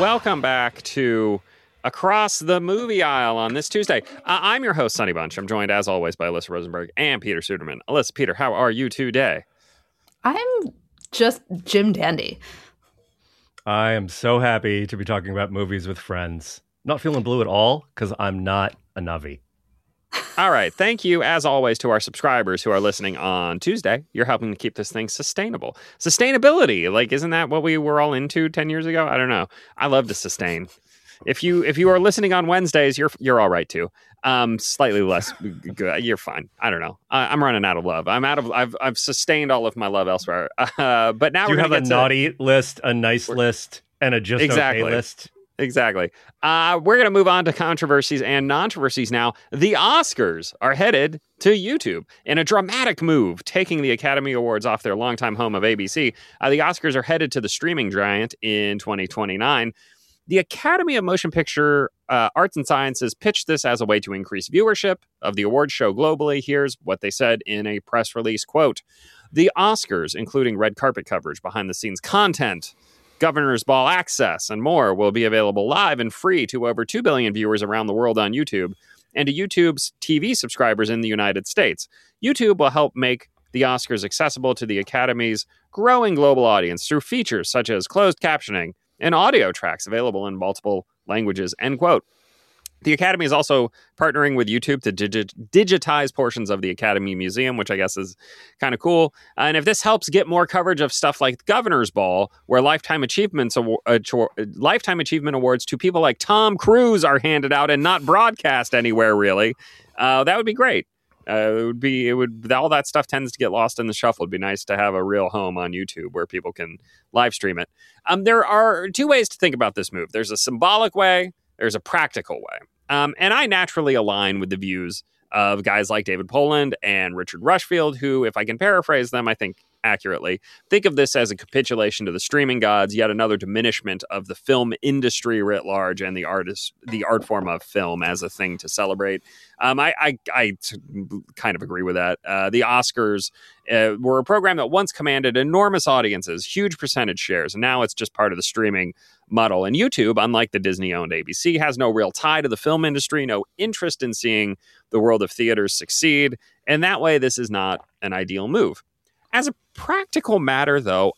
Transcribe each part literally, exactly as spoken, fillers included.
welcome back to Across the Movie Aisle on this Tuesday. Uh, I'm your host, Sonny Bunch. I'm joined, as always, by Alyssa Rosenberg and Peter Suderman. Alyssa, Peter, how are you today? I'm just Jim Dandy. I am so happy to be talking about movies with friends. Not feeling blue at all, because I'm not a Navi. All right. Thank you, as always, to our subscribers who are listening on Tuesday. You're helping to keep this thing sustainable. Sustainability, like, isn't that what we were all into ten years ago? I don't know. I love to sustain. If you if you are listening on Wednesdays, you're you're all right too. Um, slightly less good. You're fine. I don't know. I, I'm running out of love. I'm out of. I've I've sustained all of my love elsewhere. Uh, but now Do we're you have a to, naughty list, a nice list, and a just exactly. okay list? Exactly. Uh, we're going to move on to controversies and controversies now. The Oscars are headed to YouTube in a dramatic move, taking the Academy Awards off their longtime home of A B C. Uh, the Oscars are headed to the streaming giant in twenty twenty-nine. The Academy of Motion Picture uh, Arts and Sciences pitched this as a way to increase viewership of the awards show globally. Here's what they said in a press release, quote, "The Oscars, including red carpet coverage, behind-the-scenes content, Governor's Ball access, and more, will be available live and free to over two billion viewers around the world on YouTube and to YouTube's T V subscribers in the United States. YouTube will help make the Oscars accessible to the Academy's growing global audience through features such as closed captioning and audio tracks available in multiple languages," end quote. The Academy is also partnering with YouTube to digi- digitize portions of the Academy Museum, which I guess is kind of cool. And if this helps get more coverage of stuff like Governor's Ball, where lifetime achievements awa- uh, cho- lifetime achievement awards to people like Tom Cruise are handed out and not broadcast anywhere, really, uh, that would be great. Uh, it would be it would all that stuff tends to get lost in the shuffle. It'd be nice to have a real home on YouTube where people can live stream it. Um, there are two ways to think about this move. There's a symbolic way. There's a practical way. Um, and I naturally align with the views of guys like David Poland and Richard Rushfield, who, if I can paraphrase them, I think accurately, think of this as a capitulation to the streaming gods, yet another diminishment of the film industry writ large and the artist, the art form of film as a thing to celebrate. Um, I, I, I t- kind of agree with that. Uh, the Oscars uh, were a program that once commanded enormous audiences, huge percentage shares, and now it's just part of the streaming muddle. And YouTube, unlike the Disney-owned A B C, has no real tie to the film industry, no interest in seeing the world of theaters succeed, and that way this is not an ideal move. As a practical matter, though,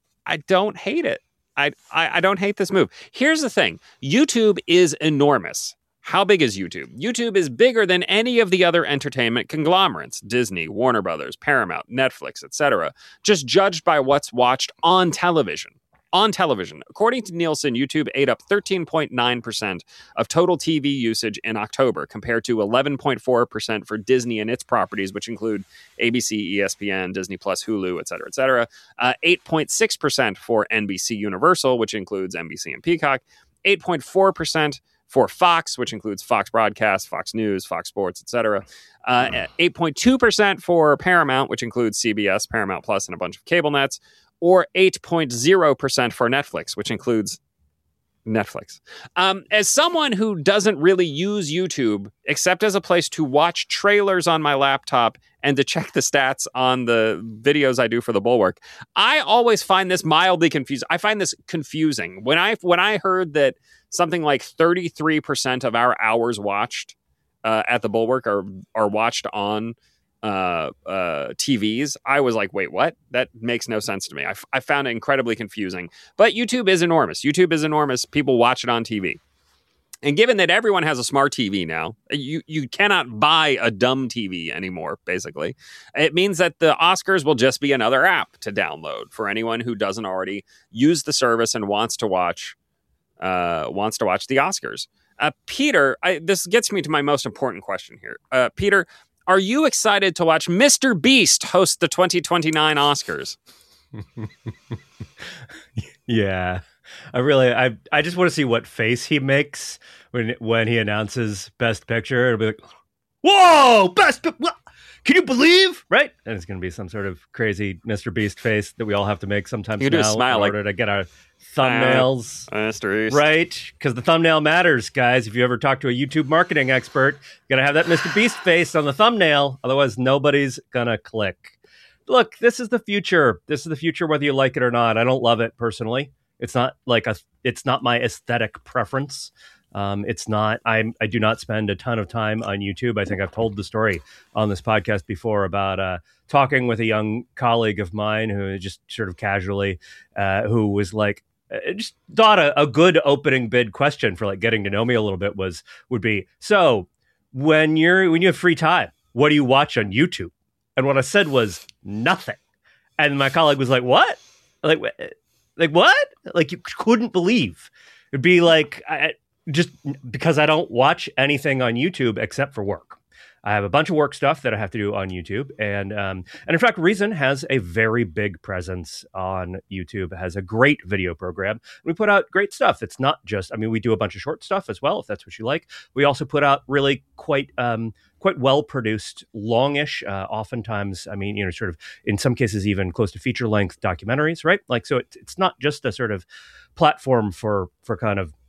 I don't hate it. I, I I don't hate this move. Here's the thing. YouTube is enormous. How big is YouTube? YouTube is bigger than any of the other entertainment conglomerates, Disney, Warner Brothers, Paramount, Netflix, et cetera, just judged by what's watched on television. On television. According to Nielsen, YouTube ate up thirteen point nine percent of total T V usage in October, compared to eleven point four percent for Disney and its properties, which include A B C, E S P N, Disney Plus, Hulu, et cetera, et cetera. Uh, eight point six percent for N B C Universal, which includes N B C and Peacock. eight point four percent for Fox, which includes Fox Broadcast, Fox News, Fox Sports, et cetera. Uh, eight point two percent for Paramount, which includes C B S, Paramount Plus, and a bunch of cable nets. Or eight point zero percent for Netflix, which includes Netflix. Um, as someone who doesn't really use YouTube except as a place to watch trailers on my laptop and to check the stats on the videos I do for the Bulwark, I always find this mildly confusing. I find this confusing. When I when I heard that something like thirty-three percent of our hours watched uh, at the Bulwark are are watched on uh uh T Vs, I was like, wait, what? That makes no sense to me. I, f- I found it incredibly confusing. But YouTube is enormous. YouTube is enormous. People watch it on T V. And given that everyone has a smart T V now, you you cannot buy a dumb T V anymore, basically. It means that the Oscars will just be another app to download for anyone who doesn't already use the service and wants to watch uh wants to watch the Oscars. Uh Peter, I, this gets me to my most important question here. Uh Peter, are you excited to watch Mister Beast host the twenty twenty-nine Oscars? Yeah, I really, I, I just want to see what face he makes when when he announces Best Picture. It'll be like, "Whoa, Best! What? Can you believe?" Right? And it's going to be some sort of crazy Mister Beast face that we all have to make sometimes you now do a smile in like, order to get our thumbnails. Uh, Mister Beast. Right? Because the thumbnail matters, guys. If you ever talk to a YouTube marketing expert, you got to have that Mister Beast face on the thumbnail. Otherwise, nobody's going to click. Look, this is the future. This is the future, whether you like it or not. I don't love it personally. It's not like a. It's not my aesthetic preference. Um, it's not. I'm. I do not spend a ton of time on YouTube. I think I've told the story on this podcast before about uh, talking with a young colleague of mine who just sort of casually, uh, who was like, uh, just thought a, a good opening bid question for like getting to know me a little bit was would be so when you're when you have free time, what do you watch on YouTube? And what I said was nothing. And my colleague was like, "What? Like, like what? Like you couldn't believe it'd be like." I, Just because I don't watch anything on YouTube except for work. I have a bunch of work stuff that I have to do on YouTube. And um, and in fact, Reason has a very big presence on YouTube, it has a great video program. We put out great stuff. It's not just, I mean, we do a bunch of short stuff as well, if that's what you like. We also put out really quite um, quite well-produced, longish, uh, oftentimes, I mean, you know, sort of, in some cases, even close to feature-length documentaries, right? Like, so it, it's not just a sort of platform for for kind of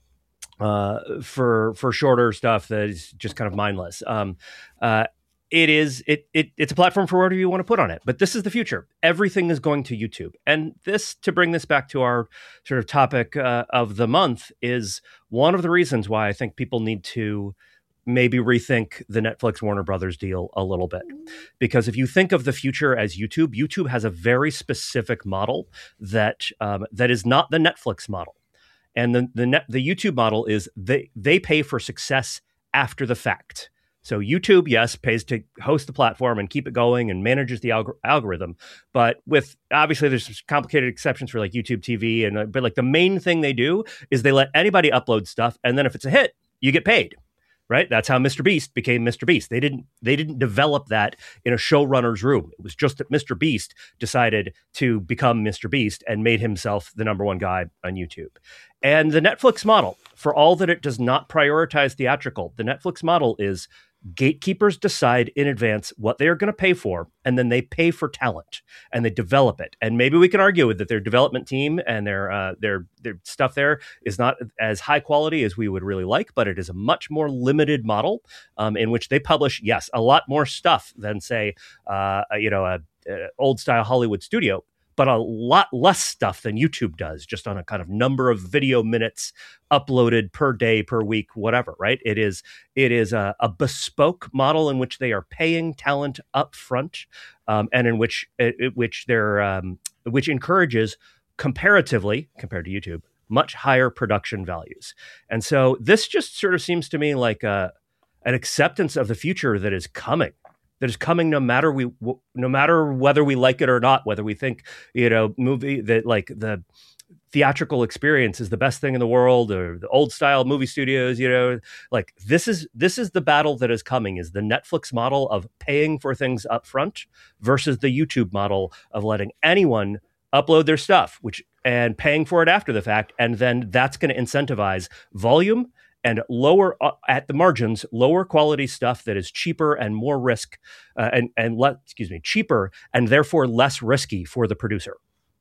uh, for for shorter stuff that is just kind of mindless. Um, uh, it is it it it's a platform for whatever you want to put on it. But this is the future. Everything is going to YouTube. And this, to bring this back to our sort of topic uh, of the month, is one of the reasons why I think people need to maybe rethink the Netflix Warner Brothers deal a little bit. Because if you think of the future as YouTube, YouTube has a very specific model that um, that is not the Netflix model. And the the, net, the YouTube model is they they pay for success after the fact. So YouTube, yes, pays to host the platform and keep it going and manages the alg- algorithm. But with, obviously, there's some complicated exceptions for like YouTube T V. and uh, But like the main thing they do is they let anybody upload stuff. And then if it's a hit, you get paid. Right? That's how Mister Beast became Mister Beast. They didn't they didn't develop that in a showrunner's room. It was just that Mister Beast decided to become Mister Beast and made himself the number one guy on YouTube. And the Netflix model, for all that it does not prioritize theatrical, the Netflix model is gatekeepers decide in advance what they are going to pay for, and then they pay for talent and they develop it. And maybe we can argue with that their development team and their uh, their their stuff there is not as high quality as we would really like, but it is a much more limited model um, in which they publish, yes, a lot more stuff than, say, uh, you know, a, a old style Hollywood studio, but a lot less stuff than YouTube does, just on a kind of number of video minutes uploaded per day, per week, whatever, right? It is it is a, a bespoke model in which they are paying talent up front, um, and in which it, which they're um, which encourages comparatively, compared to YouTube, much higher production values. And so this just sort of seems to me like a, an acceptance of the future that is coming. That is coming no matter we, no matter whether we like it or not, whether we think, you know, movie that like the theatrical experience is the best thing in the world, or the old style movie studios, you know, like this is this is the battle that is coming, is the Netflix model of paying for things up front versus the YouTube model of letting anyone upload their stuff, which and paying for it after the fact, and then that's going to incentivize volume and lower uh, at the margins, lower quality stuff that is cheaper and more risk uh, and, and let, excuse me, cheaper and therefore less risky for the producer.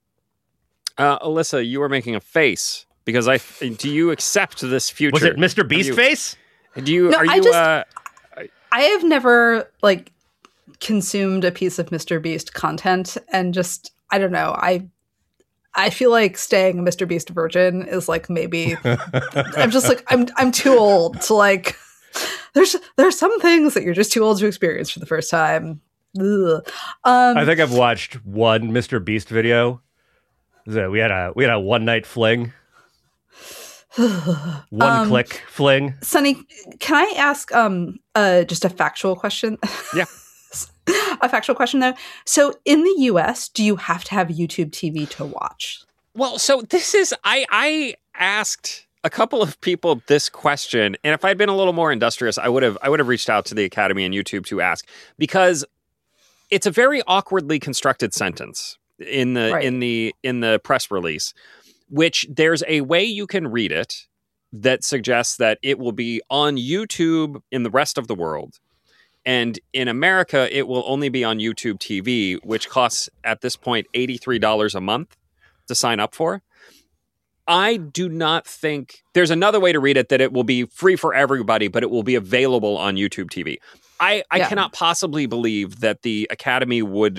Uh, Alyssa, you were making a face because I, do you accept this future? Was it Mister Beast you, face? Do you, no, are I you, just, uh, I have never like consumed a piece of Mister Beast content and just, I don't know. I, I feel like staying a Mister Beast virgin is like maybe I'm just like I'm I'm too old to like there's there's some things that you're just too old to experience for the first time. Ugh. Um, I think I've watched one Mister Beast video. So we had a we had a one night fling, one um, click fling. Sunny, can I ask um uh just a factual question? Yeah. A factual question, though. So in the U S, do you have to have YouTube T V to watch? Well, so this is, I, I asked a couple of people this question, and if I'd been a little more industrious, I would have I would have reached out to the Academy and YouTube to ask, because it's a very awkwardly constructed sentence in the right. in the in the press release, which there's a way you can read it that suggests that it will be on YouTube in the rest of the world. And in America, it will only be on YouTube T V, which costs at this point eighty-three dollars a month to sign up for. I do not think there's another way to read it, that it will be free for everybody, but it will be available on YouTube T V. I, I yeah. cannot possibly believe that the Academy would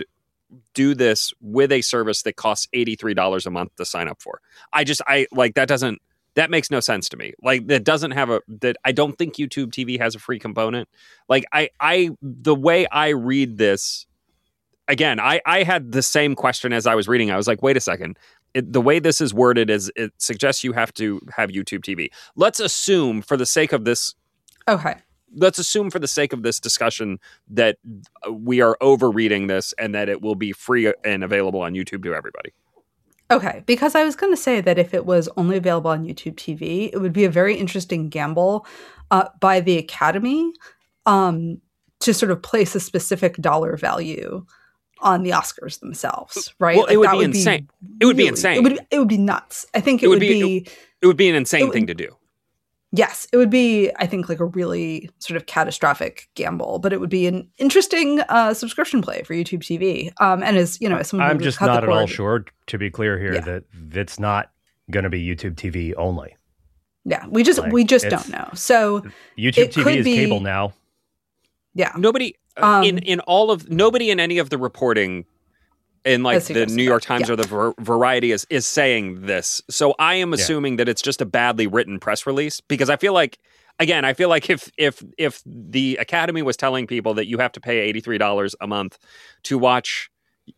do this with a service that costs eighty-three dollars a month to sign up for. I just, I like, that doesn't, that makes no sense to me. Like, that doesn't have a, that I don't think YouTube T V has a free component. Like, I, I, the way I read this, again, I, I had the same question as I was reading. I was like, wait a second. It, the way this is worded is it suggests you have to have YouTube T V. Let's assume for the sake of this. Okay. Let's assume for the sake of this discussion that we are overreading this and that it will be free and available on YouTube to everybody. Okay, because I was going to say that if it was only available on YouTube T V, it would be a very interesting gamble uh, by the Academy um, to sort of place a specific dollar value on the Oscars themselves, right? Well, like it would that be would insane. Be it would really, be insane. It would, it would be nuts. I think it, it would, would be, be... It, it would be an insane would, thing to do. Yes, it would be, I think, like a really sort of catastrophic gamble, but it would be an interesting uh, subscription play for YouTube T V. Um, and as, you know, as someone I'm who just cut not the at all cord- sure, to be clear here, Yeah. that it's not going to be YouTube T V only. Yeah, we just Like, we just it's- don't know. So YouTube It T V could is be- cable now. yeah, Nobody uh, Um, in in all of nobody in any of the reporting in like That's the suggested New York that, Times yeah. or the Var- Variety is is saying this. So I am assuming that it's just a badly written press release, because I feel like, again, I feel like if if if the Academy was telling people that you have to pay eighty-three dollars a month to watch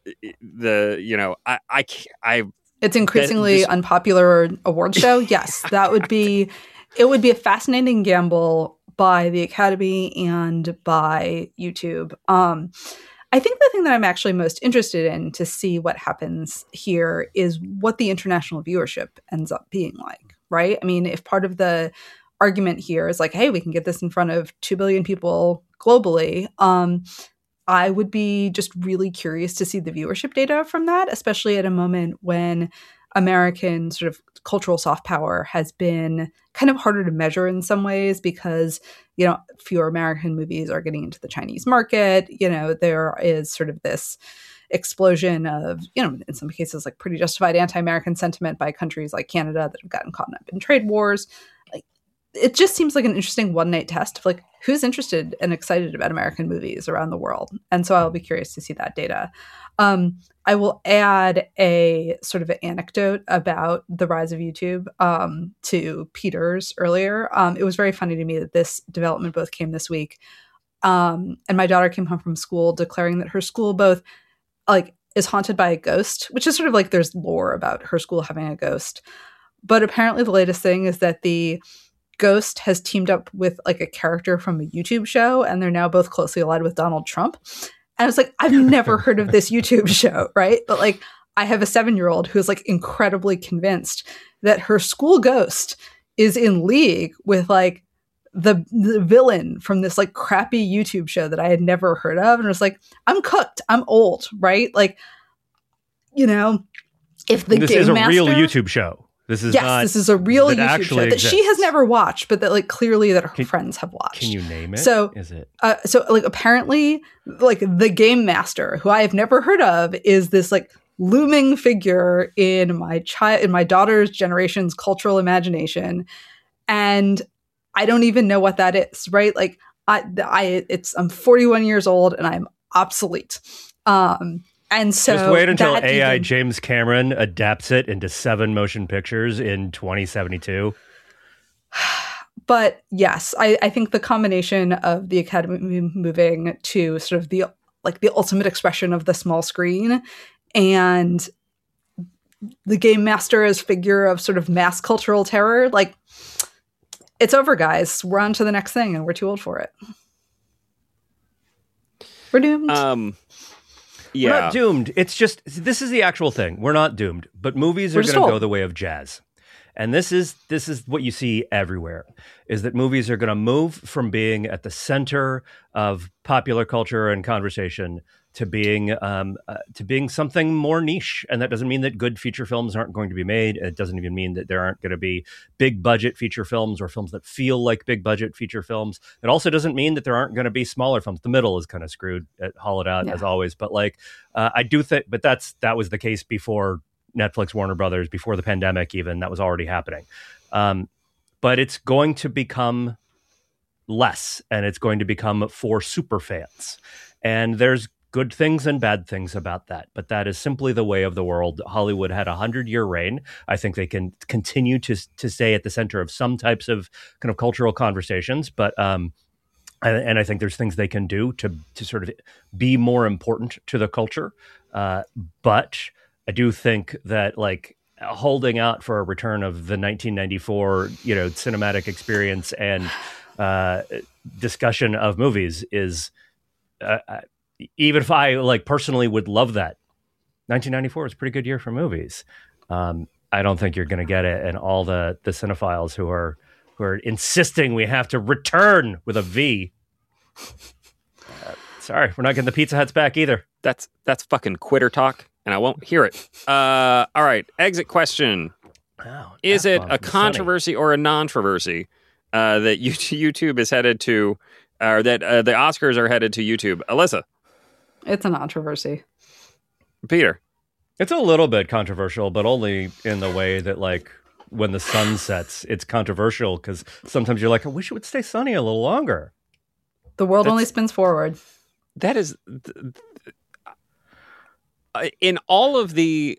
the, you know, I I ca- I it's increasingly this- unpopular award show. Yes, that would be it would be a fascinating gamble by the Academy and by YouTube. Um, I think the thing that I'm actually most interested in to see what happens here is what the international viewership ends up being like, right? I mean, if part of the argument here is like, hey, we can get this in front of two billion people globally, um, I would be just really curious to see the viewership data from that, especially at a moment when American sort of cultural soft power has been kind of harder to measure in some ways because, you know, fewer American movies are getting into the Chinese market. You know, there is sort of this explosion of, you know, in some cases, like pretty justified anti-American sentiment by countries like Canada that have gotten caught up in trade wars. Like, it just seems like an interesting one-night test of like who's interested and excited about American movies around the world. And so I'll be curious to see that data. Um, I will add a sort of an anecdote about the rise of YouTube um, to Peter's earlier. Um, it was very funny to me that this development both came this week. Um, and my daughter came home from school declaring that her school both like is haunted by a ghost, which is sort of like there's lore about her school having a ghost. But apparently the latest thing is that the ghost has teamed up with like a character from a YouTube show, and they're now both closely allied with Donald Trump. And I was like, I've never heard of this YouTube show, right? But like, I have a seven-year-old who's like incredibly convinced that her school ghost is in league with like the, the villain from this like crappy YouTube show that I had never heard of. And I was like, I'm cooked. I'm old, right? Like, you know, if the this Game is a Master, real YouTube show. This is yes, not, this is a real that YouTube show actually that she has exists. never watched, but that like clearly that her Can- friends have watched. Can you name it? So- is it? Uh, so like apparently like the Game Master, who I have never heard of, is this like looming figure in my child in my daughter's generation's cultural imagination, and I don't even know what that is, right? Like I I it's I'm forty-one years old and I'm obsolete. Um and so Just wait until that A I even- James Cameron adapts it into seven motion pictures in twenty seventy-two. But yes, I, I think the combination of the Academy moving to sort of the like the ultimate expression of the small screen and the Game Master as figure of sort of mass cultural terror, like it's over, guys. We're on to the next thing and we're too old for it. We're doomed. um We're yeah. not doomed. It's just, this is the actual thing. We're not doomed, but movies We're are just going to old. go the way of jazz. And this is this is what you see everywhere, is that movies are going to move from being at the center of popular culture and conversation to being um, uh, to being something more niche. And that doesn't mean that good feature films aren't going to be made. It doesn't even mean that there aren't going to be big budget feature films or films that feel like big budget feature films. It also doesn't mean that there aren't going to be smaller films. The middle is kind of screwed, at hollowed out Yeah. as always. But like, uh, I do think, but that's that was the case before Netflix, Warner Brothers, before the pandemic, even that was already happening. Um, but it's going to become less, and it's going to become for super fans. And there's good things and bad things about that, but that is simply the way of the world. Hollywood had a hundred-year reign. I think they can continue to to stay at the center of some types of kind of cultural conversations, but um, and, and I think there's things they can do to to sort of be more important to the culture. Uh, but I do think that like holding out for a return of the nineteen ninety-four, you know, cinematic experience and uh, discussion of movies is. Uh, Even if I like personally would love that, nineteen ninety-four was a pretty good year for movies. Um, I don't think you're going to get it, and all the the cinephiles who are who are insisting we have to return with a V. Uh, sorry, we're not getting the Pizza Huts back either. That's that's fucking quitter talk, and I won't hear it. Uh, all right, exit question: Wow, Is it F-bomb a from controversy or a non-controversy uh, that YouTube is headed to, or that uh, the Oscars are headed to YouTube? Alyssa. It's a controversy. Peter. It's a little bit controversial, but only in the way that, like, when the sun sets, it's controversial because sometimes you're like, I wish it would stay sunny a little longer. The world That's, only spins forward. That is, in all of the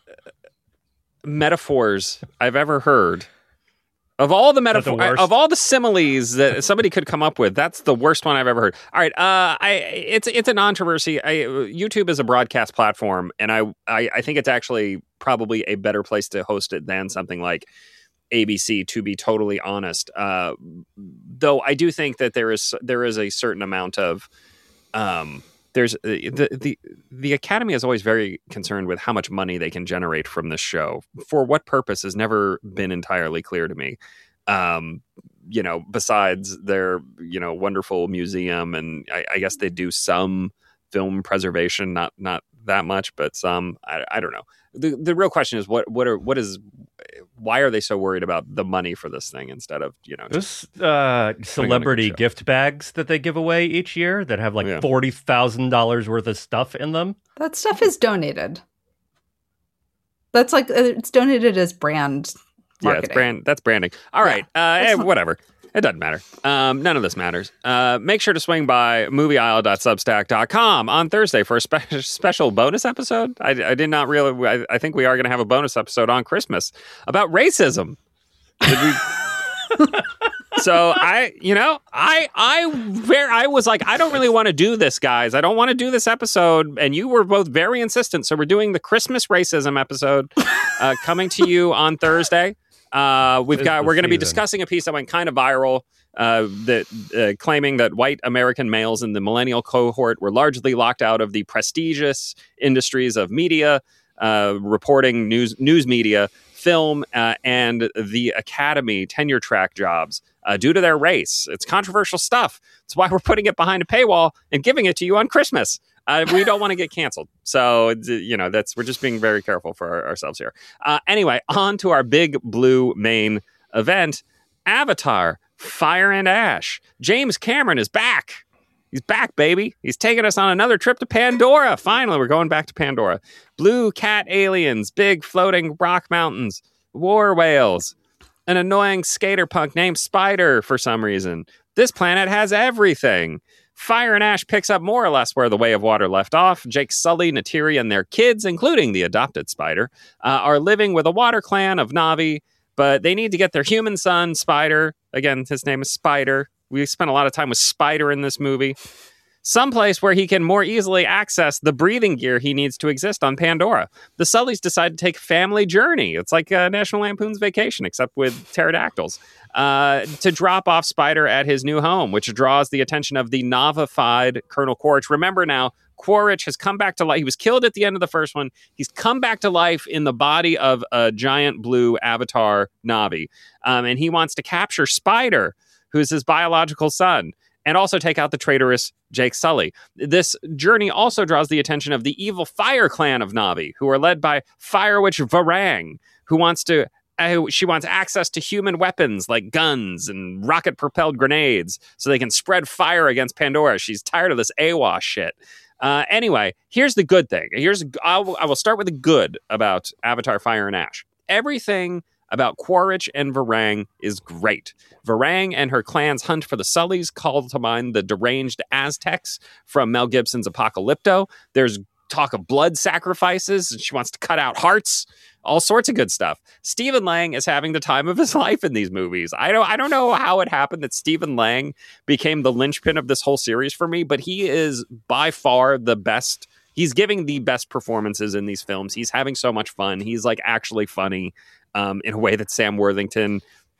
metaphors I've ever heard, of all the metaphors, of all the similes that somebody could come up with, that's the worst one I've ever heard. All right, uh, I it's it's a controversy. I, YouTube is a broadcast platform, and I, I I think it's actually probably a better place to host it than something like A B C. To be totally honest, uh, though, I do think that there is there is a certain amount of um, there's the the the Academy is always very concerned with how much money they can generate from this show. For what purpose has never been entirely clear to me. Um, you know, besides their you know wonderful museum, and I, I guess they do some film preservation, not not that much, but some. I, I don't know. The the real question is what what are what is why are they so worried about the money for this thing instead of you know those uh, celebrity gift bags that they give away each year that have like yeah. forty thousand dollars worth of stuff in them? That stuff is donated. That's like it's donated as brand marketing. Yeah, it's brand. That's branding. All right, yeah, uh, eh, whatever. It doesn't matter. Um, none of this matters. Uh, make sure to swing by movie aisle dot substack dot com on Thursday for a spe- special bonus episode. I, I did not really. I, I think we are going to have a bonus episode on Christmas about racism. Did we? So I, you know, I, I, very, I was like, I don't really want to do this, guys. I don't want to do this episode. And you were both very insistent. So we're doing the Christmas racism episode uh, coming to you on Thursday. Uh, we've got, we're going to be discussing a piece that went kind of viral, uh, that uh, claiming that white American males in the millennial cohort were largely locked out of the prestigious industries of media, uh, reporting news, news media, film, uh, and the Academy tenure track jobs uh, due to their race. It's controversial stuff. That's why we're putting it behind a paywall and giving it to you on Christmas. Uh, we don't want to get canceled. So, you know, that's we're just being very careful for our, ourselves here. Uh, anyway, on to our big blue main event, Avatar, Fire and Ash. James Cameron is back. He's back, baby. He's taking us on another trip to Pandora. Finally, we're going back to Pandora. Blue cat aliens, big floating rock mountains, war whales, an annoying skater punk named Spider for some reason. This planet has everything. Fire and Ash picks up more or less where The Way of Water left off. Jake Sully, Neytiri, and their kids, including the adopted Spider, uh, are living with a water clan of Na'vi, but they need to get their human son, Spider. Again, his name is Spider. We spent a lot of time with Spider in this movie. Someplace where he can more easily access the breathing gear he needs to exist on Pandora. The Sullys decide to take a family journey. It's like uh, National Lampoon's Vacation, except with pterodactyls. Uh, to drop off Spider at his new home, which draws the attention of the Navified Colonel Quaritch. Remember now, Quaritch has come back to life. He was killed at the end of the first one. He's come back to life in the body of a giant blue avatar Na'vi. Um, and he wants to capture Spider, who's his biological son, and also take out the traitorous Jake Sully. This journey also draws the attention of the evil Fire Clan of Na'vi, who are led by Fire Witch Varang, who wants to uh, she wants access to human weapons like guns and rocket-propelled grenades so they can spread fire against Pandora. She's tired of this AWA shit. Uh, anyway, here's the good thing. Here's I'll, I will start with the good about Avatar Fire and Ash. Everything about Quaritch and Varang is great. Varang and her clan's hunt for the Sullys call to mind the deranged Aztecs from Mel Gibson's Apocalypto. There's talk of blood sacrifices, and she wants to cut out hearts, all sorts of good stuff. Stephen Lang is having the time of his life in these movies. I don't I don't know how it happened that Stephen Lang became the linchpin of this whole series for me, but he is by far the best. He's giving the best performances in these films. He's having so much fun. He's like actually funny um, in a way that Sam Worthington,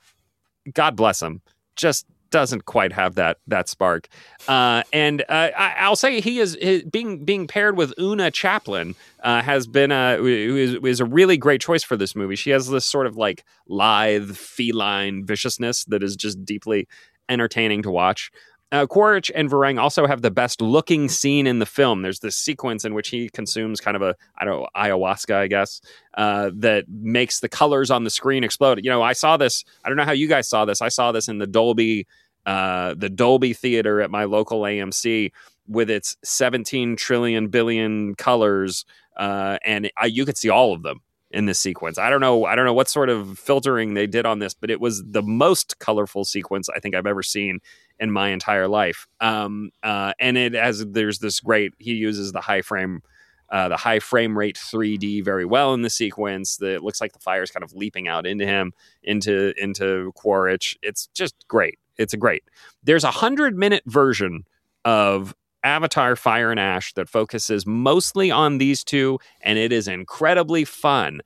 God bless him, just doesn't quite have that that spark. Uh, and uh, I, I'll say he is his, being being paired with Una Chaplin uh, has been a is, is a really great choice for this movie. She has this sort of like lithe feline viciousness that is just deeply entertaining to watch. Uh, Quaritch and Varang also have the best looking scene in the film. There's this sequence in which he consumes kind of a, I don't know, ayahuasca, I guess, uh, that makes the colors on the screen explode. You know, I saw this, I don't know how you guys saw this. I saw this in the Dolby, uh, the Dolby Theater at my local A M C with its seventeen trillion billion colors. Uh, and I, you could see all of them in this sequence. I don't know. I don't know what sort of filtering they did on this, but it was the most colorful sequence I think I've ever seen in my entire life. Um, uh, and it has, there's this great, he uses the high frame, uh, the high frame rate three D very well in the sequence. The, it looks like the fire is kind of leaping out into him, into, into Quaritch. It's just great. It's a great, there's a hundred minute version of Avatar Fire and Ash that focuses mostly on these two, and it is incredibly fun.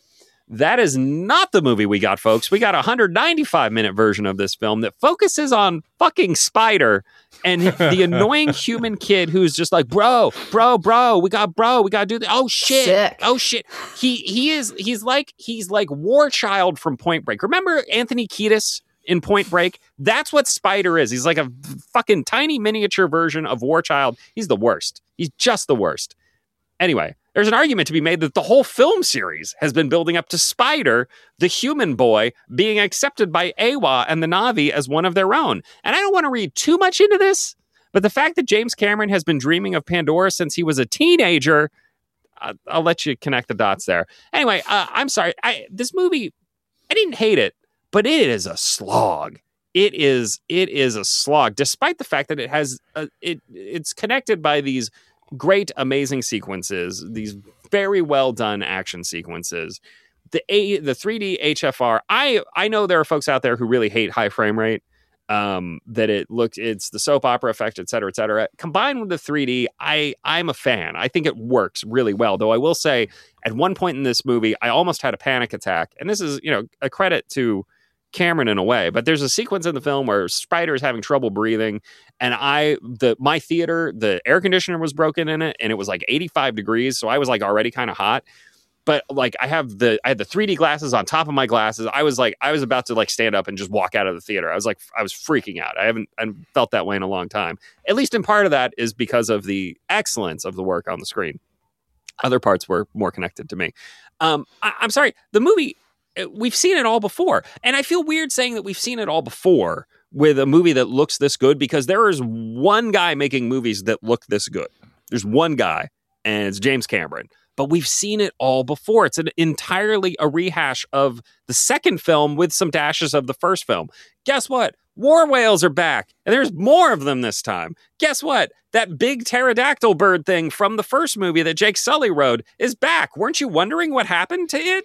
That is not the movie we got, folks. We got a one hundred ninety-five minute version of this film that focuses on fucking Spider and the annoying human kid who's just like, bro, bro, bro, we got bro, we got to do this. Oh shit. Sick. Oh shit. He he is he's like he's like War Child from Point Break. Remember Anthony Kiedis in Point Break? That's what Spider is. He's like a fucking tiny miniature version of War Child. He's the worst. He's just the worst. Anyway, there's an argument to be made that the whole film series has been building up to Spider, the human boy, being accepted by Eywa and the Na'vi as one of their own. And I don't want to read too much into this, but the fact that James Cameron has been dreaming of Pandora since he was a teenager, I'll, I'll let you connect the dots there. Anyway, uh, I'm sorry. I, this movie, I didn't hate it, but it is a slog. It is it is a slog, despite the fact that it has a, it it's connected by these great, amazing sequences, these very well done action sequences. The a the three D H F R. I I know there are folks out there who really hate high frame rate. Um, that it looks it's the soap opera effect, et cetera, et cetera. Combined with the three D, I I'm a fan. I think it works really well. Though I will say, at one point in this movie, I almost had a panic attack, and this is you know a credit to Cameron in a way, but there's a sequence in the film where Spider is having trouble breathing, and I the my theater, the air conditioner was broken in it, and it was like eighty-five degrees, so I was like already kind of hot. But like I have the I had the three D glasses on top of my glasses. I was like I was about to like stand up and just walk out of the theater. I was like I was freaking out. I haven't I haven't felt that way in a long time. At least in part of that is because of the excellence of the work on the screen. Other parts were more connected to me. Um, I, I'm sorry, the movie. We've seen it all before. And I feel weird saying that we've seen it all before with a movie that looks this good, because there is one guy making movies that look this good. There's one guy, and it's James Cameron. But we've seen it all before. It's an entirely a rehash of the second film with some dashes of the first film. Guess what? War whales are back, and there's more of them this time. Guess what? That big pterodactyl bird thing from the first movie that Jake Sully rode is back. Weren't you wondering what happened to it?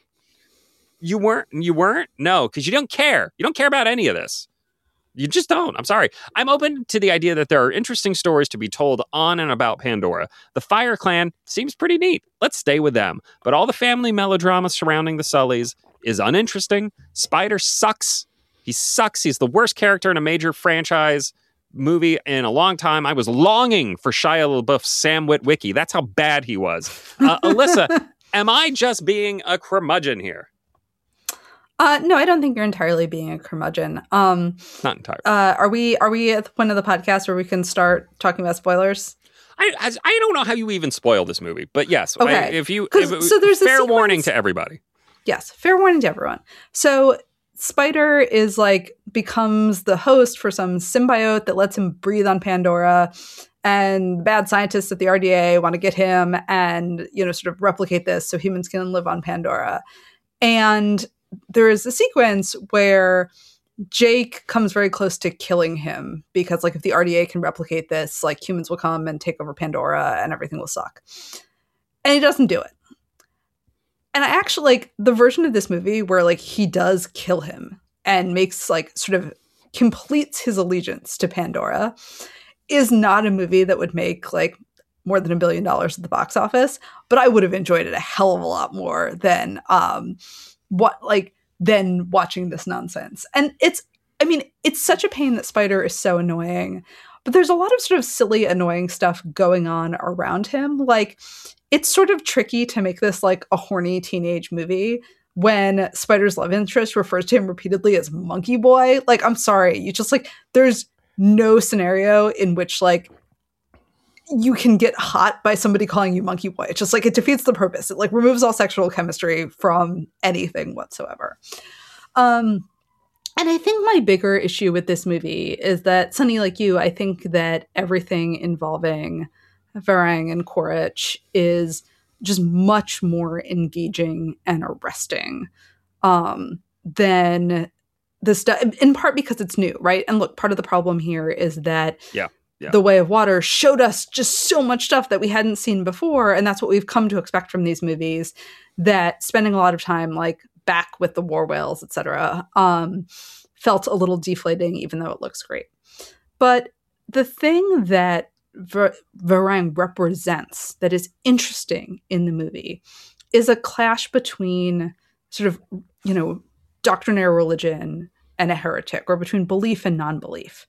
You weren't? You weren't? No, because you don't care. You don't care about any of this. You just don't. I'm sorry. I'm open to the idea that there are interesting stories to be told on and about Pandora. The Fire Clan seems pretty neat. Let's stay with them. But all the family melodrama surrounding the Sullys is uninteresting. Spider sucks. He sucks. He's the worst character in a major franchise movie in a long time. I was longing for Shia LaBeouf's Sam Witwicky. That's how bad he was. Uh, Alyssa, am I just being a curmudgeon here? Uh, no, I don't think you're entirely being a curmudgeon. Um, Not entirely. Uh, are we? Are we at the point of the podcast where we can start talking about spoilers? I I, I don't know how you even spoil this movie, but yes. Okay. I, if you, if, so there's fair a warning to everybody. Yes, fair warning to everyone. So Spider is like becomes the host for some symbiote that lets him breathe on Pandora, and the bad scientists at the R D A want to get him and you know sort of replicate this so humans can live on Pandora, and there is a sequence where Jake comes very close to killing him because, like, if the R D A can replicate this, like, humans will come and take over Pandora and everything will suck. And he doesn't do it. And I actually like the version of this movie where, like, he does kill him and makes, like, sort of completes his allegiance to Pandora is not a movie that would make, like, more than a billion dollars at the box office, but I would have enjoyed it a hell of a lot more than um what like than watching this nonsense. And it's I mean, it's such a pain that Spider is so annoying, but there's a lot of sort of silly, annoying stuff going on around him. Like, it's sort of tricky to make this like a horny teenage movie when Spider's love interest refers to him repeatedly as Monkey Boy. Like, I'm sorry, you just like there's no scenario in which like you can get hot by somebody calling you Monkey Boy. It's just like it defeats the purpose. It like removes all sexual chemistry from anything whatsoever. Um, and I think my bigger issue with this movie is that, Sunny, like you, I think that everything involving Varang and Quaritch is just much more engaging and arresting um, than the stuff, in part because it's new, right? And look, part of the problem here is that yeah. Yeah. The Way of Water showed us just so much stuff that we hadn't seen before. And that's what we've come to expect from these movies, that spending a lot of time like back with the war whales, et cetera, um, felt a little deflating, even though it looks great. But the thing that Ver- Varang represents that is interesting in the movie is a clash between sort of, you know, doctrinaire religion and a heretic, or between belief and non-belief.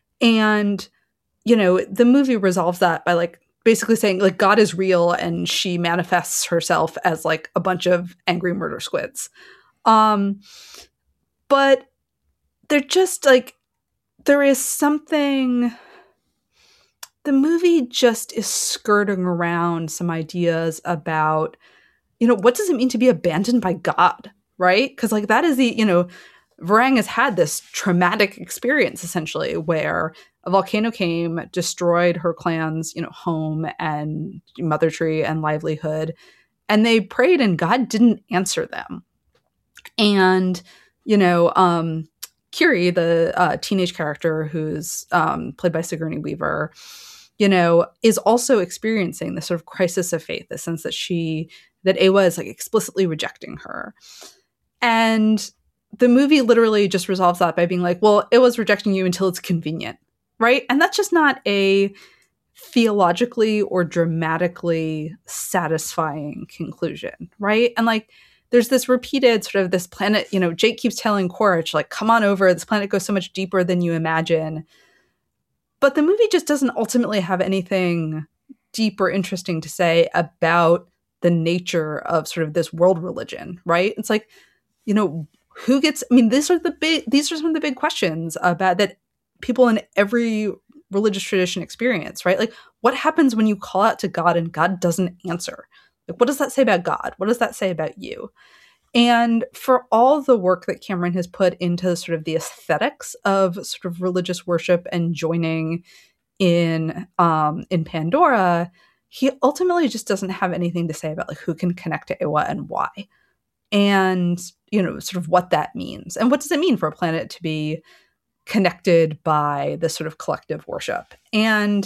And you know, the movie resolves that by like basically saying like God is real and she manifests herself as like a bunch of angry murder squids. Um, but they're just like, there is something, the movie just is skirting around some ideas about, you know, what does it mean to be abandoned by God, right? Because like that is the, you know, Varang has had this traumatic experience essentially where a volcano came, destroyed her clan's, you know, home and mother tree and livelihood, and they prayed and God didn't answer them. And, you know, um, Kiri, the uh, teenage character who's um, played by Sigourney Weaver, you know, is also experiencing this sort of crisis of faith, the sense that she, that Ewa is like explicitly rejecting her. And the movie literally just resolves that by being like, well, it was rejecting you until it's convenient, right? And that's just not a theologically or dramatically satisfying conclusion, right? And like, there's this repeated sort of this planet, you know, Jake keeps telling Quaritch, like, come on over, this planet goes so much deeper than you imagine. But the movie just doesn't ultimately have anything deep or interesting to say about the nature of sort of this world religion, right? It's like, you know, who gets, I mean, these are the big, these are some of the big questions about that people in every religious tradition experience, right? Like, what happens when you call out to God and God doesn't answer? Like, what does that say about God? What does that say about you? And for all the work that Cameron has put into sort of the aesthetics of sort of religious worship and joining in, um, in Pandora, he ultimately just doesn't have anything to say about like who can connect to Ewa and why. And, you know, sort of what that means. And what does it mean for a planet to be connected by this sort of collective worship? And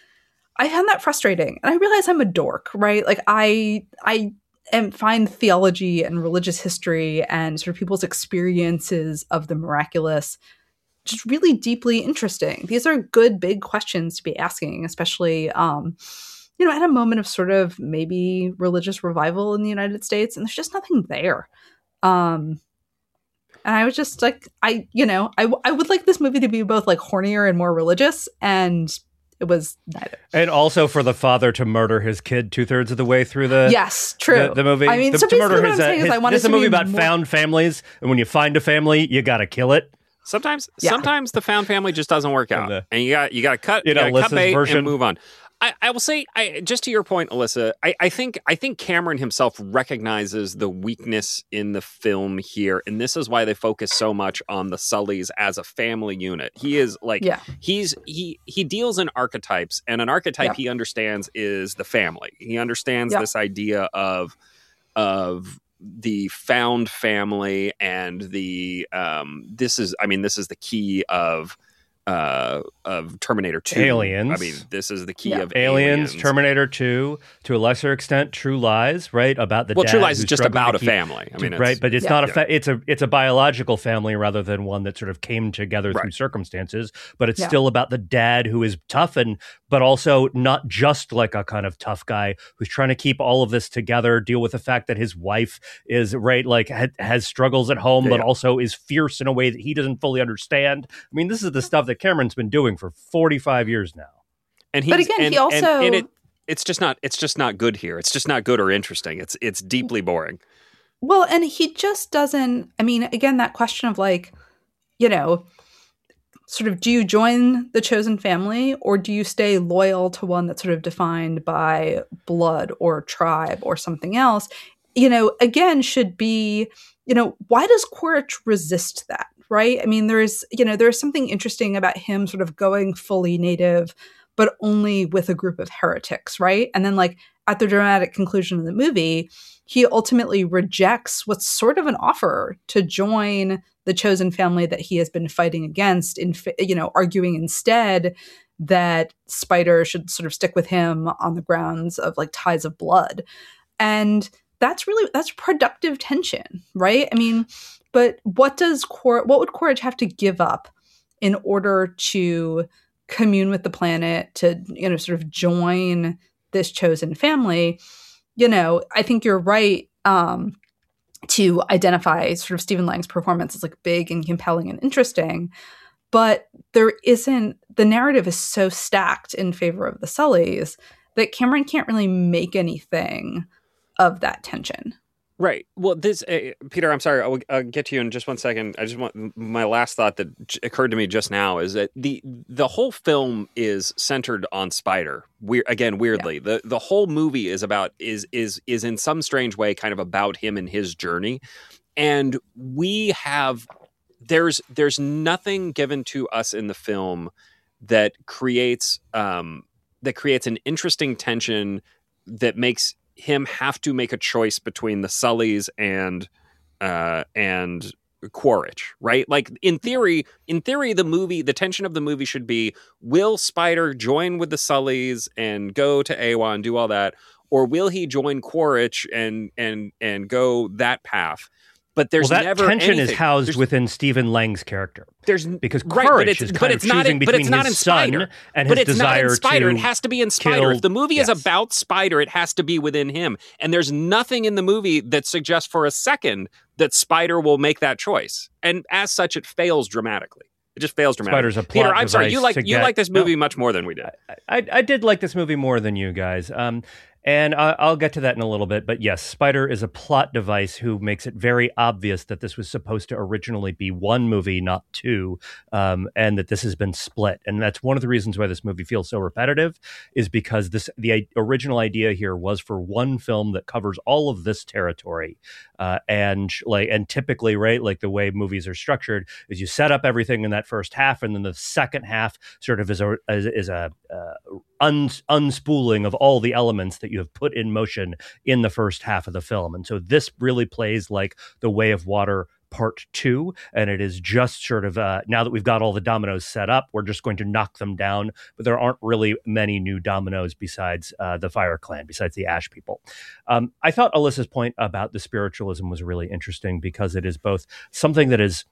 I found that frustrating. And I realize I'm a dork, right? Like I I am find theology and religious history and sort of people's experiences of the miraculous just really deeply interesting. These are good, big questions to be asking, especially um, you know, at a moment of sort of maybe religious revival in the United States, and there's just nothing there. Um, and I was just like, I, you know, I, I would like this movie to be both like hornier and more religious, and it was neither. And also for the father to murder his kid two thirds of the way through the yes, true the, the movie. I mean, the, so to murder what his, I'm saying uh, is I his, want this is it a to movie be about more... found families, and when you find a family, you got to kill it. Sometimes, yeah. sometimes the found family just doesn't work out, the, and you got you got to cut, you know, you gotta cut bait version. and move on. I, I will say, I, just to your point, Alyssa, I, I think I think Cameron himself recognizes the weakness in the film here, and this is why they focus so much on the Sullys as a family unit. He is like, yeah. he's he he deals in archetypes, and an archetype yeah. he understands is the family. He understands yeah. this idea of of the found family and the um, this is I mean this is the key of uh, of Terminator two. Aliens. I mean, this is the key Yeah. of Aliens, Aliens. Terminator two, to a lesser extent, True Lies, right? About the well, dad True Lies is who's just struggling about to a keep- family. I mean, it's, right, but it's Yeah. not a Yeah. fa- it's a it's a biological family rather than one that sort of came together through Right. circumstances. But it's Yeah. still about the dad who is tough and but also not just like a kind of tough guy who's trying to keep all of this together, deal with the fact that his wife is right like ha- has struggles at home, Yeah, but yeah. also is fierce in a way that he doesn't fully understand. I mean, this is the stuff that Cameron's been doing for forty-five years now. and he's, But again, and, he also- and, and it, it's just not it's just not good here. It's just not good or interesting. It's it's deeply boring. Well, and he just doesn't. I mean, again, that question of like, you know, sort of do you join the chosen family or do you stay loyal to one that's sort of defined by blood or tribe or something else? You know, again, should be, you know, why does Quaritch resist that? Right. I mean, there's, you know, there's something interesting about him sort of going fully native, but only with a group of heretics. Right. And then, like, at the dramatic conclusion of the movie, he ultimately rejects what's sort of an offer to join the chosen family that he has been fighting against, in fa- you know, arguing instead that Spider should sort of stick with him on the grounds of like ties of blood. And that's really, that's productive tension, right? I mean, but what does Quar- what would Quaritch have to give up in order to commune with the planet, to, you know, sort of join this chosen family? You know, I think you're right um, to identify sort of Stephen Lang's performance as like big and compelling and interesting, but there isn't, the narrative is so stacked in favor of the Sullys that Cameron can't really make anything of that tension. Right. Well, this, uh, Peter, I'm sorry. I'll, I'll get to you in just one second. I just want my last thought that j- occurred to me just now is that the the whole film is centered on Spider. We again, weirdly, the the whole movie is about is is is in some strange way kind of about him and his journey, and we have there's there's nothing given to us in the film that creates um that creates an interesting tension that makes him have to make a choice between the Sullys and uh, and Quaritch, right? Like in theory, in theory, the movie, the tension of the movie should be: will Spider join with the Sullys and go to Awa and do all that, or will he join Quaritch and and and go that path? But there's well, that never tension anything. is housed there's, within Stephen Lang's character. There's Because right, Quaritch but it's, is but kind it's of not choosing in, but between it's not his in Spider. son and but his it's not desire in Spider. to It has to be in Spider. kill- If the movie is yes. about Spider, it has to be within him. And there's nothing in the movie that suggests for a second that Spider will make that choice. And as such, it fails dramatically. It just fails dramatically. Spider's a plot Peter, I'm sorry. You device like to you get- like this No. movie much more than we did. I, I did like this movie more than you guys. Um, and I, I'll get to that in a little bit. But yes, Spider is a plot device who makes it very obvious that this was supposed to originally be one movie, not two, um, and that this has been split. And that's one of the reasons why this movie feels so repetitive, is because this the i- original idea here was for one film that covers all of this territory. Uh, and like and typically, right, like the way movies are structured is you set up everything in that first half, and then the second half sort of is a is, is a uh, un, unspooling of all the elements that you have put in motion in the first half of the film. And so this really plays like The Way of Water part two, and it is just sort of uh, now that we've got all the dominoes set up, we're just going to knock them down. But there aren't really many new dominoes besides uh, the Fire Clan, besides the Ash people. Um, I thought Alyssa's point about the spiritualism was really interesting because it is both something that is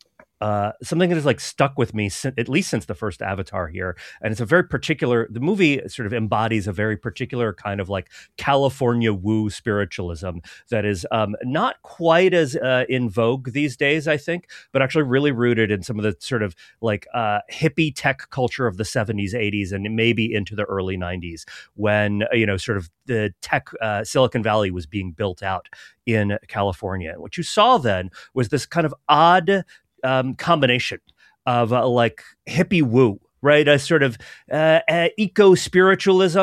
Uh, something that has like stuck with me sin- at least since the first Avatar here, and it's a very particular. The movie sort of embodies a very particular kind of like California woo spiritualism that is um, not quite as uh, in vogue these days, I think, but actually really rooted in some of the sort of like uh, hippie tech culture of the seventies, eighties, and maybe into the early nineties, when you know sort of the tech uh, Silicon Valley was being built out in California. And what you saw then was this kind of odd Um, combination of uh, like hippie woo, right? A sort of uh, uh, eco spiritualism,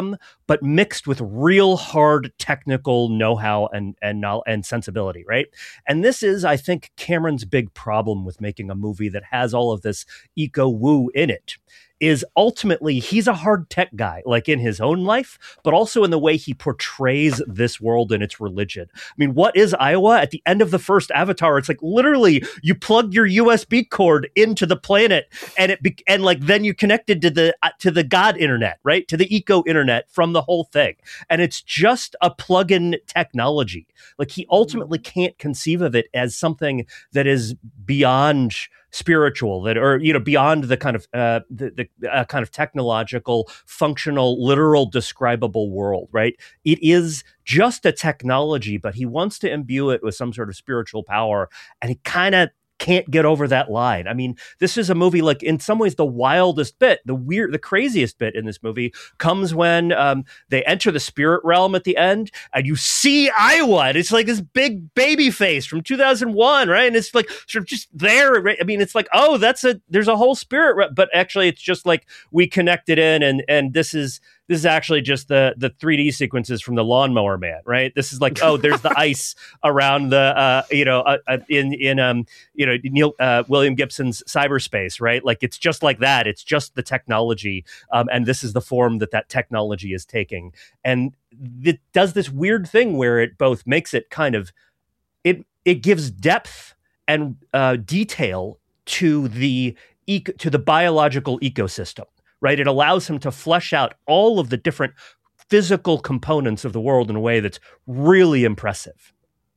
but mixed with real hard technical know-how and and and sensibility, right? And this is, I think, Cameron's big problem with making a movie that has all of this eco-woo in it, is ultimately he's a hard tech guy, like in his own life, but also in the way he portrays this world and its religion. I mean, what is Iowa? At the end of the first Avatar, it's like literally you plug your U S B cord into the planet, and it be- and like then you connected to the uh, to the God internet, right? To the eco internet from the whole thing, and it's just a plug-in technology. Like he ultimately can't conceive of it as something that is beyond spiritual, that or you know beyond the kind of uh, the, the uh, kind of technological, functional, literal, describable world, right? It is just a technology, but he wants to imbue it with some sort of spiritual power, and he kind of can't get over that line. I mean, this is a movie, like in some ways the wildest bit, the weird, the craziest bit in this movie comes when um, they enter the spirit realm at the end and you see Iowa, and it's like this big baby face from two thousand one, right? And it's like sort of just there. Right? I mean, it's like, oh, that's a, there's a whole spirit, re-. But actually it's just like we connected in, and, and this is, This is actually just the the three D sequences from the Lawnmower Man, right? This is like, oh, there's the ice around the, uh, you know, uh, uh, in in um, you know, Neil uh, William Gibson's cyberspace, right? Like it's just like that. It's just the technology, um, and this is the form that that technology is taking, and it does this weird thing where it both makes it kind of, it it gives depth and uh, detail to the eco- to the biological ecosystem. Right, it allows him to flesh out all of the different physical components of the world in a way that's really impressive.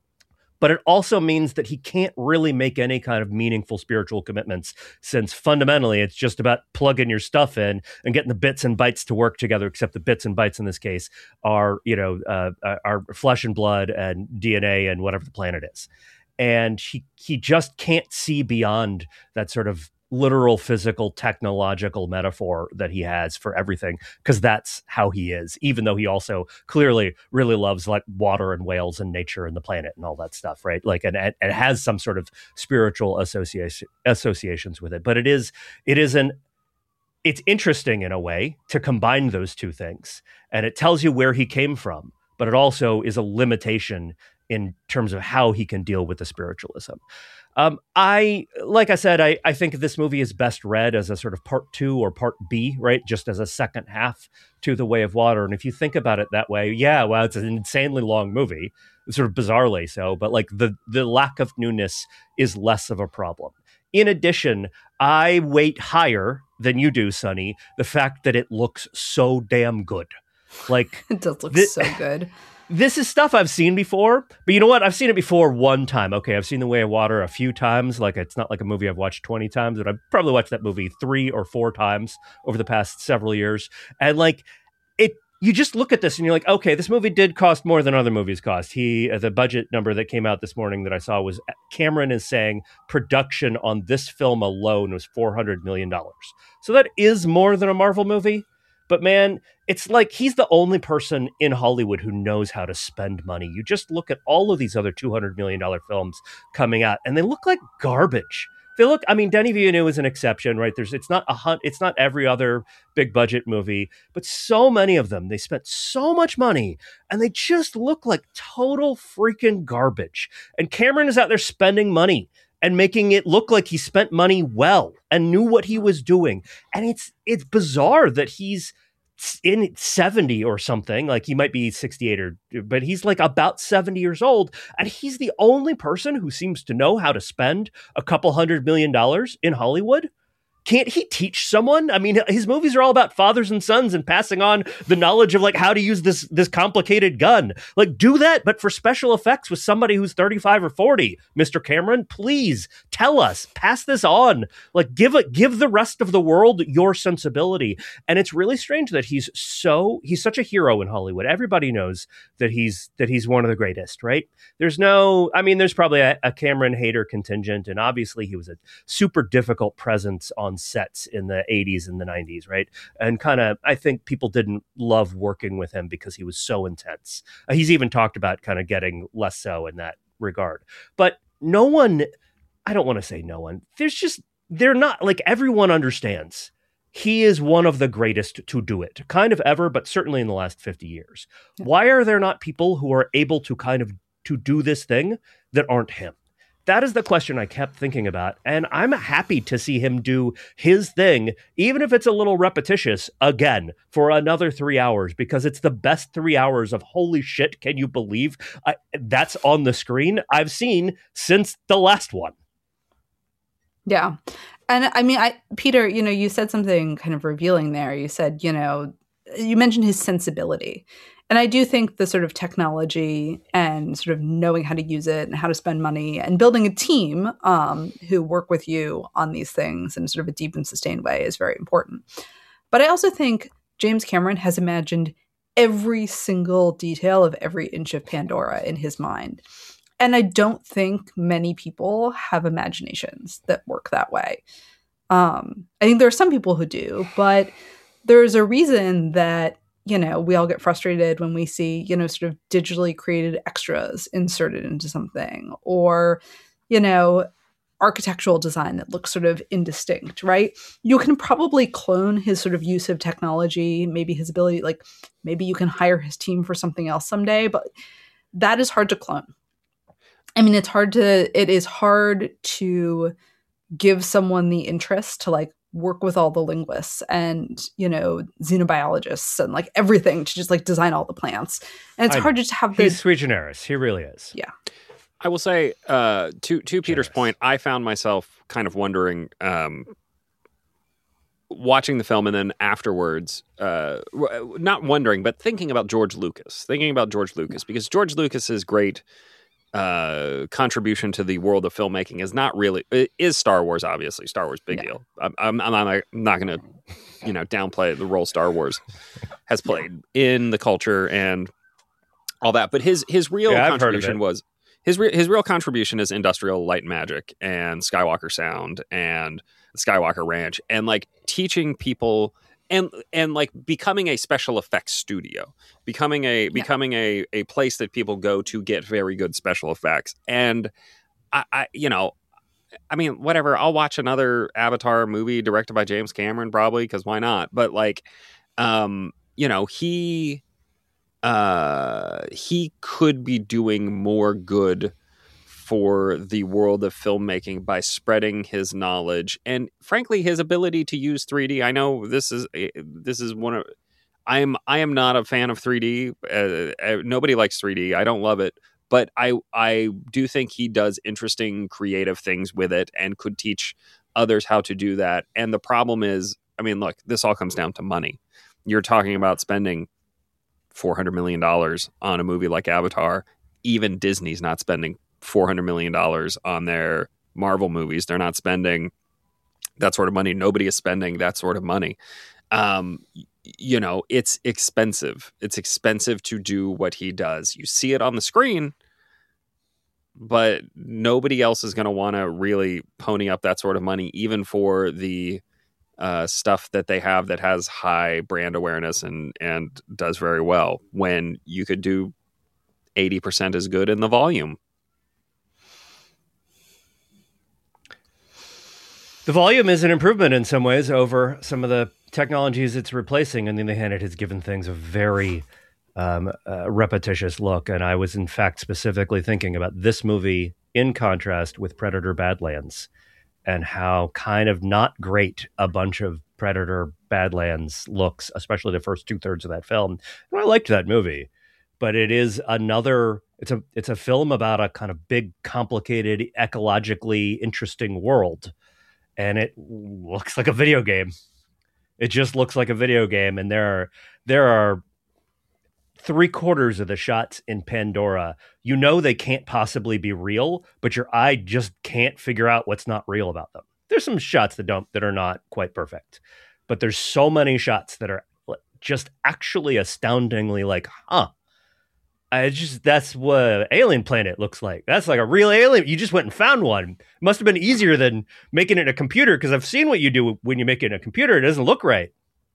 But it also means that he can't really make any kind of meaningful spiritual commitments, since fundamentally it's just about plugging your stuff in and getting the bits and bytes to work together, except the bits and bytes in this case are, you know, uh, are flesh and blood and D N A and whatever the planet is. And he he just can't see beyond that sort of literal, physical, technological metaphor that he has for everything, because that's how he is, even though he also clearly really loves like water and whales and nature and the planet and all that stuff, right? Like, and, and it has some sort of spiritual association associations with it. But it is, it is an, it's interesting in a way to combine those two things, and it tells you where he came from, but it also is a limitation in terms of how he can deal with the spiritualism. Um, I, like I said, I, I think this movie is best read as a sort of part two or part B, right? Just as a second half to The Way of Water. And if you think about it that way, yeah, well, it's an insanely long movie, sort of bizarrely so, but like the, the lack of newness is less of a problem. In addition, I weight higher than you do, Sonny, the fact that it looks so damn good. Like it does look th- so good. This is stuff I've seen before, but you know what? I've seen it before one time. Okay, I've seen The Way of Water a few times. Like, it's not like a movie I've watched twenty times, but I've probably watched that movie three or four times over the past several years. And like, it, you just look at this and you're like, okay, this movie did cost more than other movies cost. He, uh, the budget number that came out this morning that I saw was, Cameron is saying production on this film alone was four hundred million dollars. So that is more than a Marvel movie. But man, it's like he's the only person in Hollywood who knows how to spend money. You just look at all of these other two hundred million dollars films coming out, and they look like garbage. They look, I mean, Denis Villeneuve is an exception, right? There's, it's not a hunt, it's not every other big budget movie, but so many of them, they spent so much money and they just look like total freaking garbage. And Cameron is out there spending money and making it look like he spent money well and knew what he was doing. And it's it's bizarre that he's in seventy or something, like he might be sixty-eight, or but he's like about seventy years old, and he's the only person who seems to know how to spend a couple hundred million dollars in Hollywood. Can't he teach someone? I mean, his movies are all about fathers and sons and passing on the knowledge of like how to use this this complicated gun. Like, do that, but for special effects with somebody who's thirty-five or forty. Mister Cameron, please tell us, pass this on. Like, give it, give the rest of the world your sensibility. And it's really strange that he's so he's such a hero in Hollywood. Everybody knows that he's that he's one of the greatest, right? There's no, I mean, there's probably a, a Cameron hater contingent, and obviously he was a super difficult presence on sets in the eighties and the nineties, right? And kind of, I think people didn't love working with him because he was so intense. Uh, he's even talked about kind of getting less so in that regard. But no one, I don't want to say no one, there's just, they're not, like, everyone understands he is one of the greatest to do it, kind of ever, but certainly in the last fifty years. Yeah. Why are there not people who are able to kind of to do this thing that aren't him? That is the question I kept thinking about. And I'm happy to see him do his thing, even if it's a little repetitious, again, for another three hours, because it's the best three hours of holy shit, can you believe I, that's on the screen I've seen since the last one. Yeah. And I mean, I Peter, you know, you said something kind of revealing there. You said, you know, you mentioned his sensibility. And I do think the sort of technology and sort of knowing how to use it and how to spend money and building a team um, who work with you on these things in sort of a deep and sustained way is very important. But I also think James Cameron has imagined every single detail of every inch of Pandora in his mind. And I don't think many people have imaginations that work that way. Um, I think there are some people who do, but there's a reason that, you know, we all get frustrated when we see, you know, sort of digitally created extras inserted into something, or, you know, architectural design that looks sort of indistinct, right? You can probably clone his sort of use of technology, maybe his ability, like maybe you can hire his team for something else someday, but that is hard to clone. I mean, it's hard to, it is hard to give someone the interest to like work with all the linguists and, you know, xenobiologists and like everything to just like design all the plants. And it's I, hard to have the... He's sui generis. He really is. Yeah. I will say, uh, to, to Peter's point, I found myself kind of wondering, um, watching the film and then afterwards, uh, not wondering, but thinking about George Lucas, thinking about George Lucas, because George Lucas's great uh contribution to the world of filmmaking is not really it is Star Wars. Obviously Star Wars, big yeah. deal. I'm, I'm, I'm not, I'm not gonna you know downplay the role Star Wars has played yeah. in the culture and all that, but his his real yeah, contribution was his re- his real contribution is Industrial Light and Magic and Skywalker Sound and Skywalker Ranch, and like teaching people and and like becoming a special effects studio, becoming a yeah. becoming a a place that people go to get very good special effects. And I, I you know, I mean, whatever. I'll watch another Avatar movie directed by James Cameron, probably, because why not? But like, um, you know, he uh, he could be doing more good for the world of filmmaking by spreading his knowledge and, frankly, his ability to use three D. I know this is this is one of I am I am not a fan of three D. Uh, nobody likes three D. I don't love it, but I I do think he does interesting, creative things with it and could teach others how to do that. And the problem is, I mean, look, this all comes down to money. You're talking about spending four hundred million dollars on a movie like Avatar. Even Disney's not spending four hundred million dollars on their Marvel movies. They're not spending that sort of money. Nobody is spending that sort of money. Um, you know, it's expensive. It's expensive to do what he does. You see it on the screen, but nobody else is going to want to really pony up that sort of money, even for the uh, stuff that they have that has high brand awareness and, and does very well, when you could do eighty percent as good in the volume. The volume is an improvement in some ways over some of the technologies it's replacing. On the other hand, it has given things a very um, uh, repetitious look. And I was, in fact, specifically thinking about this movie in contrast with Predator Badlands and how kind of not great a bunch of Predator Badlands looks, especially the first two thirds of that film. And I liked that movie, but it is another... It's a it's a film about a kind of big, complicated, ecologically interesting world. And it looks like a video game. It just looks like a video game. And there are there are three quarters of the shots in Pandora. You know they can't possibly be real, but your eye just can't figure out what's not real about them. There's some shots that don't that are not quite perfect, but there's so many shots that are just actually astoundingly like, huh. I just, that's what Alien Planet looks like. That's like a real alien. You just went and found one. Must have been easier than making it in a computer, because I've seen what you do when you make it in a computer. It doesn't look right.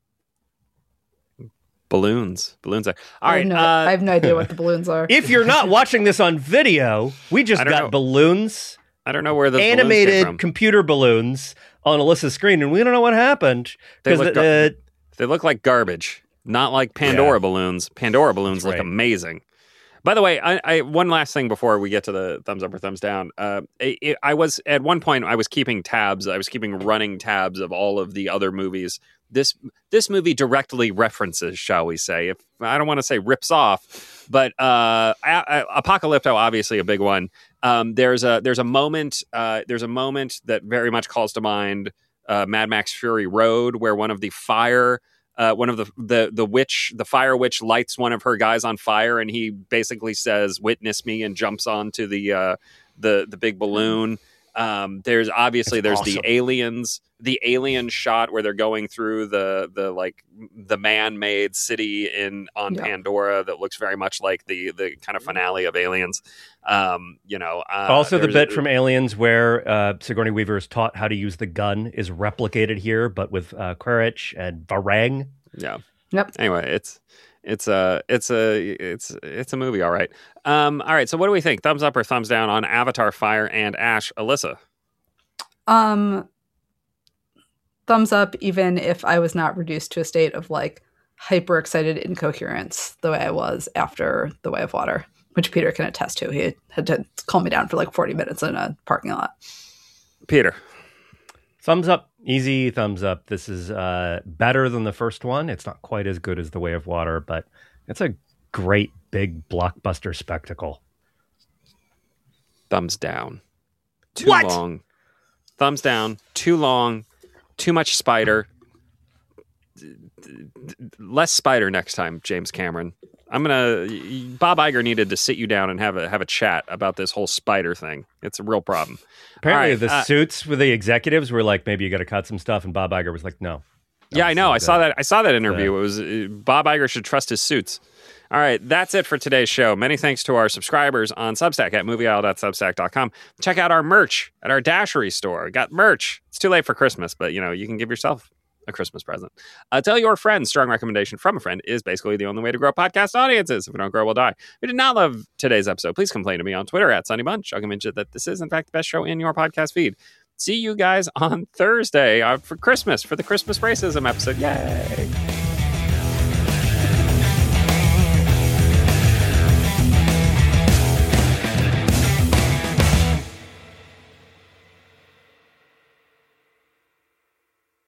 Balloons. Balloons are. All I right. No, uh, I have no idea what the balloons are. If you're not watching this on video, we just got know. balloons I don't know where the animated computer balloons on Alyssa's screen, and we don't know what happened. They look, the, gar- uh, they look like garbage, not like Pandora yeah. balloons. Pandora balloons That's look right. amazing. By the way, I, I one last thing before we get to the thumbs up or thumbs down. Uh, it, it, I was at one point I was keeping tabs. I was keeping running tabs of all of the other movies. This this movie directly references, shall we say? If I don't want to say rips off, but uh, a- a- Apocalypto, obviously a big one. Um, there's a there's a moment uh, there's a moment that very much calls to mind uh, Mad Max Fury Road, where one of the fire. Uh, one of the, the the witch, the fire witch, lights one of her guys on fire, and he basically says, "Witness me," and jumps onto the uh, the the big balloon. Um, there's obviously That's there's awesome. the aliens, the alien shot where they're going through the the like the man-made city in on yeah. Pandora that looks very much like the the kind of finale of Aliens. Um, you know, uh, also the bit a, from Aliens where uh, Sigourney Weaver is taught how to use the gun is replicated here, but with uh, Quaritch and Varang. Yeah. Yep. Anyway, it's. It's a it's a it's it's a movie, all right. Um, all right. So, what do we think? Thumbs up or thumbs down on Avatar: Fire and Ash? Alyssa, um, thumbs up. Even if I was not reduced to a state of like hyper excited incoherence the way I was after The Way of Water, which Peter can attest to. He had to calm me down for like forty minutes in a parking lot. Peter, thumbs up. Easy thumbs up. This is uh, better than the first one. It's not quite as good as The Way of Water, but it's a great big blockbuster spectacle. Thumbs down. Too what? long. Thumbs down. Too long. Too much spider. Less spider next time, James Cameron. I'm gonna. Bob Iger needed to sit you down and have a have a chat about this whole spider thing. It's a real problem. Apparently, right, the uh, suits with the executives were like, maybe you got to cut some stuff, and Bob Iger was like, no. Yeah, I know. I saw that. I saw that interview. It was uh, Bob Iger should trust his suits. All right, that's it for today's show. Many thanks to our subscribers on Substack at movie isle dot substack dot com. Check out our merch at our Dashery store. We got merch. It's too late for Christmas, but you know you can give yourself a Christmas present. Uh, tell your friends. Strong recommendation from a friend is basically the only way to grow podcast audiences. If we don't grow, we'll die. If you did not love today's episode, please complain to me on Twitter at Sunny Bunch. I'll convince you that this is, in fact, the best show in your podcast feed. See you guys on Thursday uh, for Christmas, for the Christmas Racism episode. Yay!